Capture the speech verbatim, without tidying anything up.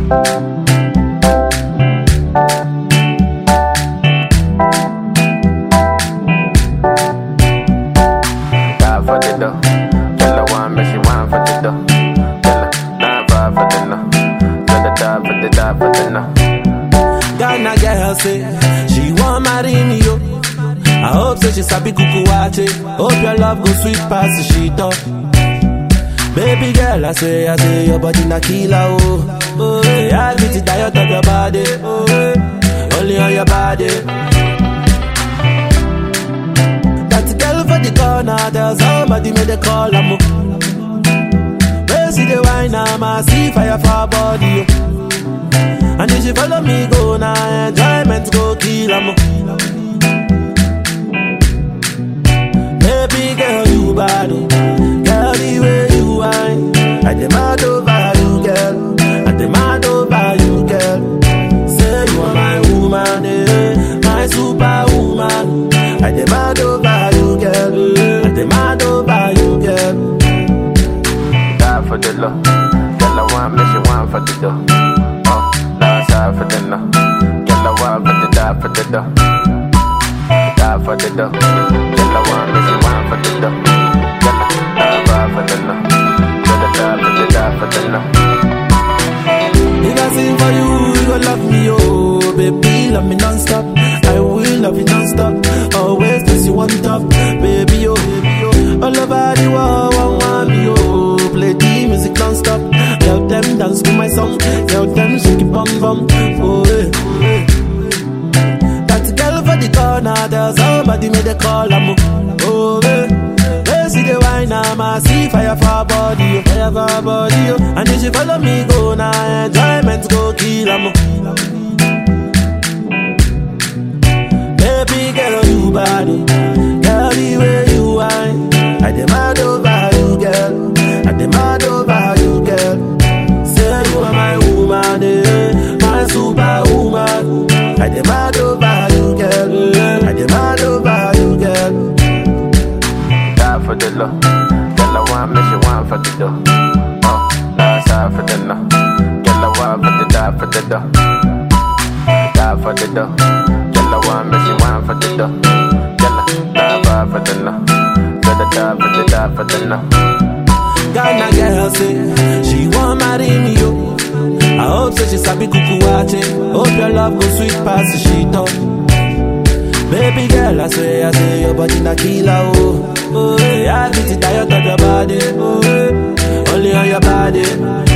For the dough, tell her one, but she want for the dough. Tell her nine five for the no, tell the die for the die for the no. Ghana girl say she want marry me yo. I hope so she sabi kuku wache. Hope your love go sweet past the sheet up. Baby girl, I say, I say your body na killer oh. Oh, yeah, I beat the diet of your body. Oh, yeah. Only on your body. For the corner, there's somebody made a call. I'm up. Where see the wine, I'm a see fire for her body. Oh. And if she follow me, go now, enjoyment go kill. I'm up. Baby girl, you bad. Oh. Girl, the way you whine, I demand over you, girl. I demand over you, girl. Say you are my woman, eh? My superwoman. I demand over you, girl. I demand over you, girl. Die for the love. Girl, I want me, she want for the dough. Oh, die side for the no. Girl, I want for the die for the dough. Die for the dough. Girl, I want me, she want for the dough. Girl, I die for the no. Girl, I die for the die for the no. If I sing for you, you gon' love me, oh. Baby, love me non-stop. I will love you non-stop. Always place you on top. Baby, oh, baby, oh. All over the world, one want me, oh. Play the music non-stop. Tell them dance to my song. Tell them shake it bum bum. Oh, eh, oh, eh. That girl for the corner, there's somebody made a call. I'm up. Oh, eh. They see the wine, I'm a see fire for her body, oh. Fire for her body, oh. And if she follow me, go now, enjoyment go kill. I'm up. Baby girl, you bad, oh. Girl, the way you whine, I demand over you, girl. I demand over you, girl. Say you are my woman, eh? My superwoman. I demand over you, girl. I demand over you, girl. Die for the love. Girl, I want me, she want for the dough. Oh, die side for the no. Girl, I want for the die for the dough. Die for the dough. Girl, I want me, she want for the dough. Girl, I die for the no. Girl, I die for the die for the no. Ghana girl say she want marry me yo. I hope so she sabi kuku wache. Hope your love go sweet past the sheet up. Baby girl, I say, I say your body na killer oh. Oh, yeah, I beat the diet of your body. Oh, only on your body.